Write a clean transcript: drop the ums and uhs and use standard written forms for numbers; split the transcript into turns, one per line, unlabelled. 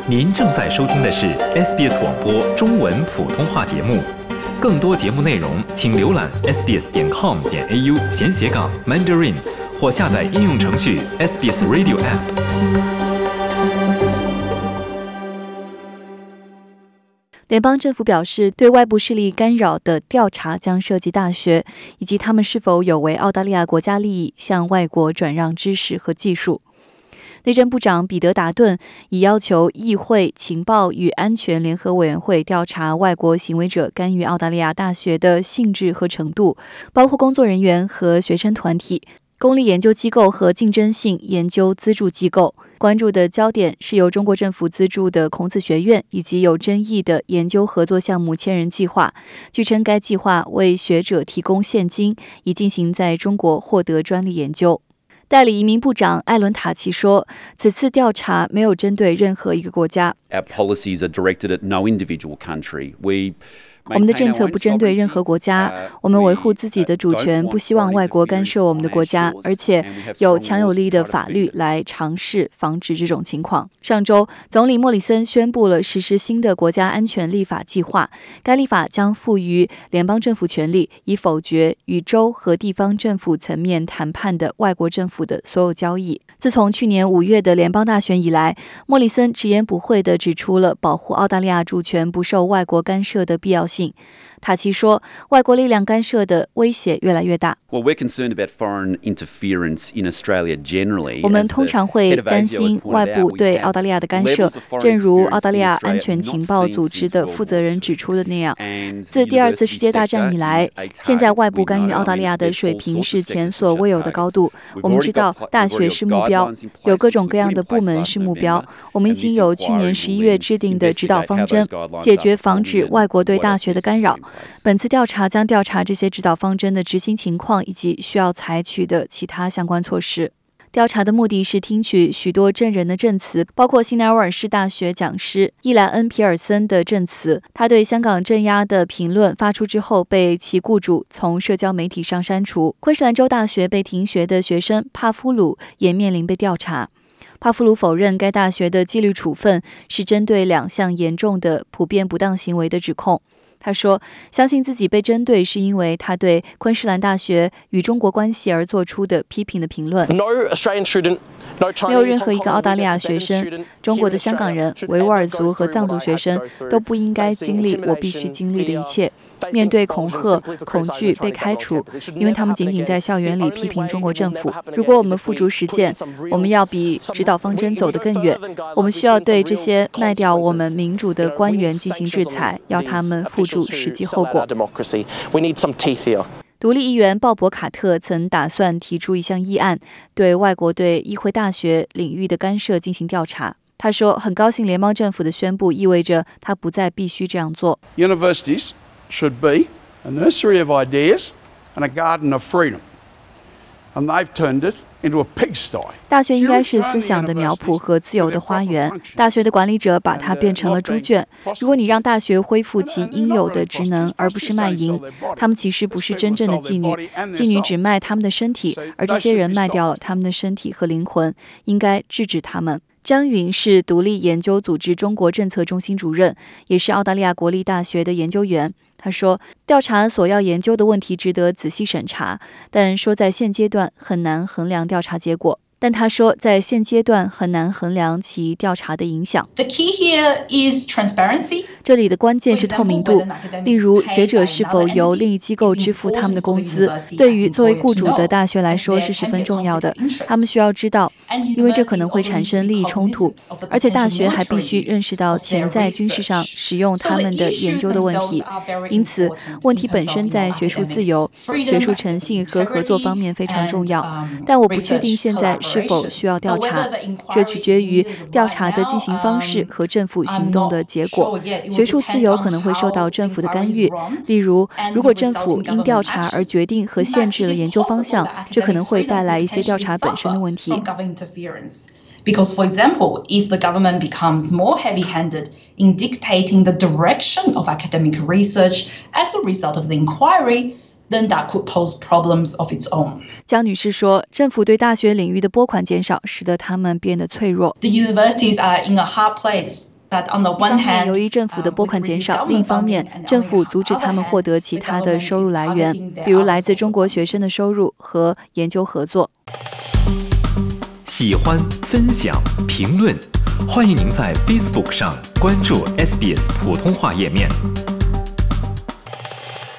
您正在收听的是 SBS 广播中文普通话节目。更多节目内容，请浏览 sbs.com.au/Mandarin 或下载应用程序 SBS Radio App。
联邦政府表示，对外部势力干扰的调查将涉及大学，以及他们是否有为澳大利亚国家利益向外国转让知识和技术。内政部长彼得·达顿已要求议会情报与安全联合委员会调查外国行为者干预澳大利亚大学的性质和程度，包括工作人员和学生团体、公立研究机构和竞争性研究资助机构。关注的焦点是由中国政府资助的孔子学院以及有争议的研究合作项目千人计划。据称，该计划为学者提供现金，以进行在中国获得专利研究。代理移民部长艾伦·塔奇说，此次调查没有针对任何一个国家。
Our policies are directed at no individual country.
我们的政策不针对任何国家，我们维护自己的主权，不希望外国干涉我们的国家，而且有强有力的法律来尝试防止这种情况。上周，总理莫里森宣布了实施新的国家安全立法计划，该立法将赋予联邦政府权力，以否决与州和地方政府层面谈判的外国政府的所有交易。自从去年5月的联邦大选以来，莫里森直言不讳地指出了保护澳大利亚主权不受外国干涉的必要性。塔奇说，外国力量干涉的威胁越来越大。
Well, we're concerned about foreign interference in Australia generally.
我们通常会担心外部对澳大利亚的干涉，正如澳大利亚安全情报组织的负责人指出的那样。自第二次世界大战以来，现在外部干预澳大利亚的水平是前所未有的高度。我们知道大学是目标，有各种各样的部门是目标。我们已经有去年11月制定的指导方针，解决防止外国对大学的干扰。本次调查将调查这些指导方针的执行情况以及需要采取的其他相关措施。调查的目的是听取许多证人的证词，包括新南威尔士大学讲师伊兰恩·皮尔森的证词。他对香港镇压的评论发出之后，被其雇主从社交媒体上删除。昆士兰州大学被停学的学生帕夫鲁也面临被调查。帕夫鲁否认该大学的纪律处分是针对2项严重的普遍不当行为的指控。他说，相信自己被针对是因为他对昆士兰大学与中国关系而做出的批评的评论。没有任何一个澳大利亚学生、中国的香港人、维吾尔族和藏族学生都不应该经历我必须经历的一切，面对恐吓、恐惧、被开除，因为他们仅仅在校园里批评中国政府。如果我们付诸实践，我们要比指导方针走得更远。我们需要对这些卖掉我们民主的官员进行制裁，要他们付诸实际后果。独立议员鲍勃·卡特曾打算提出一项议案，对外国对议会大学领域的干涉进行调查。他说，很高兴联邦政府的宣布意味着他不再必须这样做。
Universities should be a nursery of ideas and a garden of freedom, and they've turned it into a pigsty.
大学应该是思想的苗圃和自由的花园，大学的管理者把它变成了猪圈。如果你让大学恢复其应有的职能，而不是卖淫，他们其实不是真正的妓女，妓女只卖他们的身体，而这些人卖掉了他们的身体和灵魂，应该制止他们。张云是独立研究组织中国政策中心主任，也是澳大利亚国立大学的研究员。他说，调查所要研究的问题值得仔细审查，但说在现阶段很难衡量调查结果。但他说，在现阶段很难衡量其调查的影响。
The key here is transparency.
这里的关键是透明度，例如学者是否由另一机构支付他们的工资，对于作为雇主的大学来说是十分重要的。他们需要知道，因为这可能会产生利益冲突，而且大学还必须认识到潜在军事上使用他们的研究的问题。因此，问题本身在学术自由、学术诚信和合作方面非常重要。但我不确定现在是否需要调查，这取决于调查的进行方式和政府行动的结果。学术自由可能会受到政府的干预，例如，如果政府因调查而决定和限制了研究方向，这可能会带来一些调查本身的问题。
Because, for example, if the government becomes more heavy-handed in dictating the direction of academic research as a result of the inquiry,then that could pose problems of its own.
江女士说，政府对大学领域的拨款减少，使得他们变得脆弱。
The universities are in a hard place that on the
一方
one
面，
hand,
由于政府的拨款减少， 另一方面， 政府阻止他们获得其他的收入来源， 比如来自中国学生的收入和研究合作。
喜欢、分享、评论，欢迎您在 Facebook 上关注 SBS 普通话页面。